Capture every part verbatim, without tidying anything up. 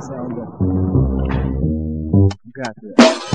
Sound gatvė.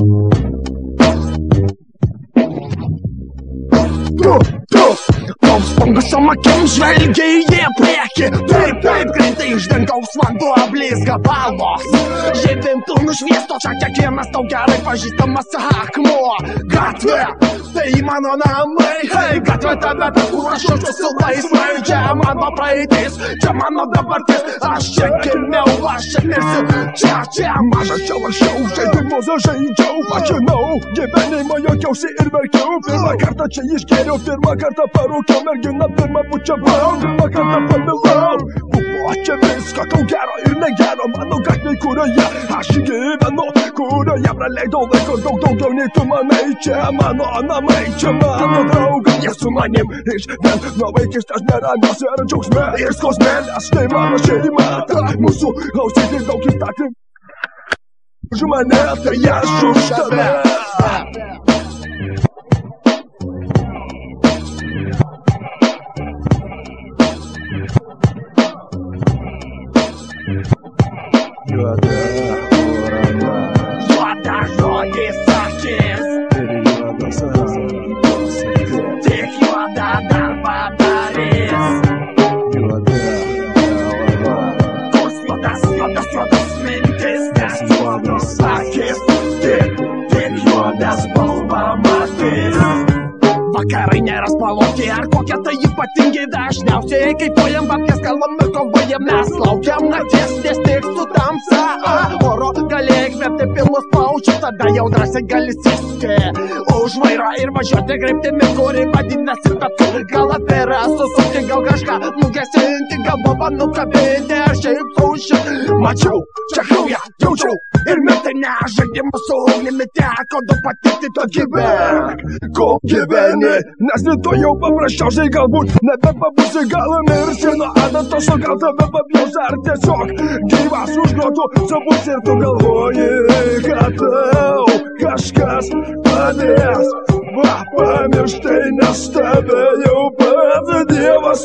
Tu, tu, toms pangusiom akim žvelgiai į priekį. Taip, taip, greitai iš dangaus vanduo blizga balvos. Žibintų nušviesto, čia kiekvienas tau gerai pažįstamas akmuo. Gatvė, tai mano namai. Hei, gatvė tave, bet kur aš jaučiuosi laisvai. Čia mano praeitis, čia mano dabartis. Aš čia gimiau, aš čia mirsiu. Čia, čia, mažas čia lašiau, žaidimus žaidžiau. Pažinau, gyvenimą jokiausi ir verkiau. Pirmą kartą čia išgėriau, pirmą kartą parūkiau. Merginą pirmą bučiavau, pirmą kartą pamilau. Buvo čia visko, kau gero ir negero. Mano gatvėj, kurioje aš gyvenu, kurioje praleidau laiko daug daugiau nei tu manai. Čia mano namai, čia mano draugai. Jie su manim iš vien nuo vaikystės neramios ir džiaugsme ir skausmelės. Štai mano šeima, ta mūsų klausyti daug įstatymų. Už mane, tai aš už tave. Juoda urama. Juoda žodis akis. Ir juodas rankos. Tik juoda darbą darys. Juoda galva. Kurs juodas, juodas, juodas mintis. Nes juodas akis. Tik, tik juodas spalva matys. Vakarai nėra spalvoti ar kokie tai ypatingi. Dažniausiai kaifuojam, babkės kalbam ir kovojam. Mes laukiam nakties, nes tik su tamsa. Oro gali įkvėpti pilnus plaučių, tada jau drąsiai gali sėsti už vairo ir važiuoti kryptimi, kuri vadinasi bet kur. Gal atvira susukti, gal kažką nugesinti, gal bobą nukabinti ar šiaip sauši. Mačiau, čia kraują jaučiau ir mirti nežaidimu su ugnimi teko daug patirti. To gyvenk, ko gyveni, nes rytoj jau paprasčiausiai galbūt nebepabūsi, gal mirsi nuo adatos, o gal tave papjaus ar tiesiog gyvas už grotų savus ir tu galvoji, kad tau kažkas padės. Va, pamirštai, nes tave jau pats Dievas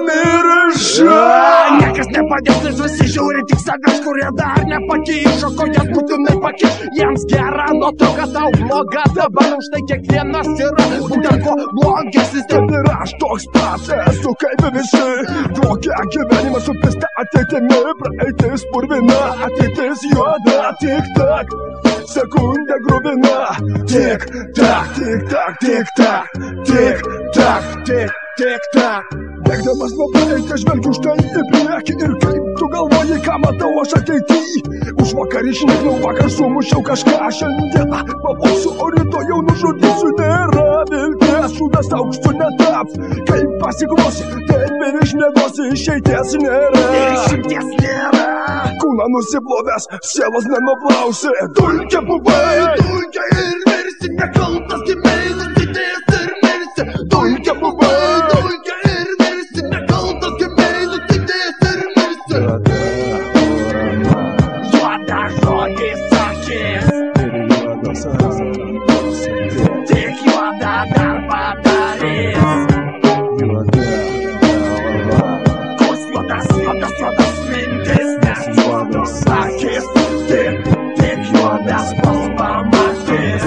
pamiršo. Niekas nepadės, nes visi žiūri tik savęs, kurie dar nepakyšo, kojas būtinai pakiš. Jiems gera nuo to, kad tau bloga dabar, už tai kiekvienas yra būtent ko blogesnis. Taip ir aš toks pats esu kaip visi. Tokia gyvenimas supista ateitimi, praeitis purvina, ateitis juoda, tik tak. Sekundę grubina, tik tak, tik tak, tik tak, tik tak, tik, tik tak. Bėgdamas nuo praeities žvelgiu štai į priekį ir kaip tu galvoji, ką matau aš ateity. Už vakar išnyknau, vakar sumušiau kažką, šiandieną pavosiu, o rytoj jau nužudysiu. Nėra vilties, šūdas aukštų netaps. Kaip pasiklosi, taip ir išmiegosi, išeities nėra. Ir išeities nėra. Kūną nusiplovęs, sielos nenuplausi. Dulkė buvai, dulkė ir mirsi, nekaltas gimei, nusidės ir mirsi. Dulkė buvai, dulkė ir mirsi, nekaltas gimei, nusidės ir mirsi. Juoda žodis akis. Ir juodas rankos. Tik juoda darbą darys. Juoda galva. Kurs juodas, juodas, juodas mintis. Nes juodas akis. Tik, tik juodas spalva matys.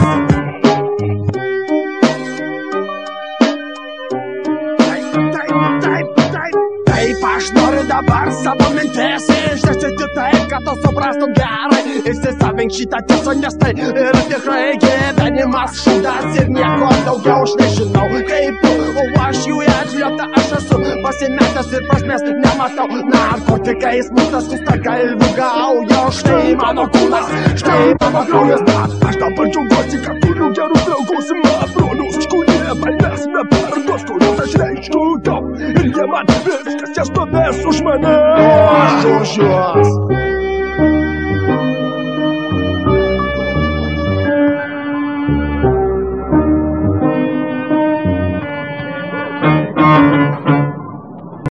Taip, taip, taip, taip. Taip aš noriu dabar savo mintis išdėstyti taip, kad tu suprastum gerai. Įsisavink šitą tiesą, nes tai yra tikrai gyvenimas šūdas ir nieko daugiau aš nežinau kaip tu, o aš jų atliota, aš esu pasimetęs ir prasmės nematau. Narkotikai, smurtas, skustagalvių gauja, štai mano kūnas, štai mano kraujas, bet aš dabar džiaugiuosi, kad turiu gerus draugus, man brolius, kurie manęs neparduos, kuriuos aš reiškiu tau ir jie man viskas, jie stovės už mane. Aš už juos.